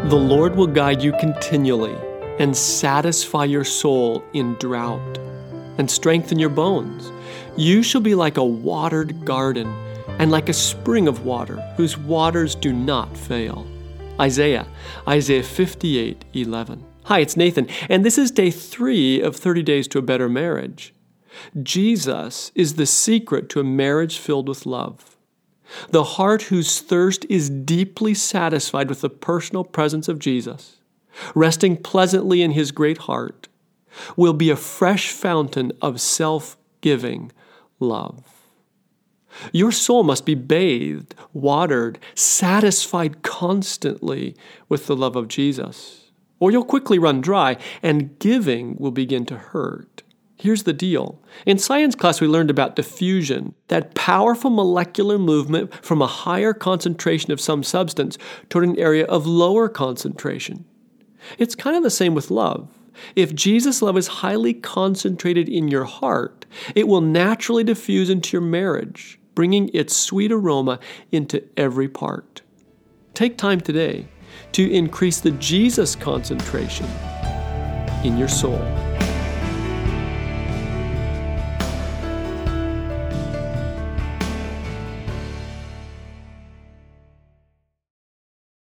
The Lord will guide you continually and satisfy your soul in drought and strengthen your bones. You shall be like a watered garden and like a spring of water whose waters do not fail. Isaiah 58:11. Hi, it's Nathan, and this is day 3 of 30 Days to a Better Marriage. Jesus is the secret to a marriage filled with love. The heart whose thirst is deeply satisfied with the personal presence of Jesus, resting pleasantly in his great heart, will be a fresh fountain of self-giving love. Your soul must be bathed, watered, satisfied constantly with the love of Jesus, or you'll quickly run dry and giving will begin to hurt. Here's the deal. In science class, we learned about diffusion, that powerful molecular movement from a higher concentration of some substance toward an area of lower concentration. It's kind of the same with love. If Jesus' love is highly concentrated in your heart, it will naturally diffuse into your marriage, bringing its sweet aroma into every part. Take time today to increase the Jesus concentration in your soul.